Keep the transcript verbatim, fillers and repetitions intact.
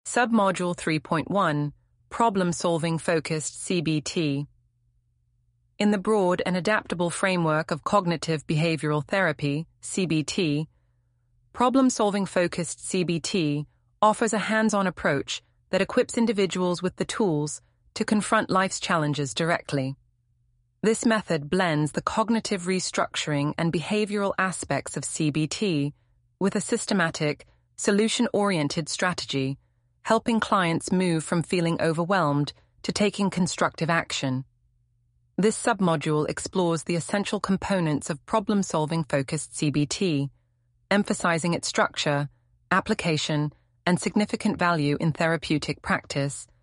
Submodule three point one, Problem-Solving Focused C B T. In the broad and adaptable framework of cognitive behavioral therapy, C B T, Problem-Solving Focused C B T offers a hands-on approach that equips individuals with the tools to confront life's challenges directly. This method blends the cognitive restructuring and behavioral aspects of C B T with a systematic, solution-oriented strategy, helping clients move from feeling overwhelmed to taking constructive action. This submodule explores the essential components of problem-solving focused C B T, emphasizing its structure, application, and significant value in therapeutic practice,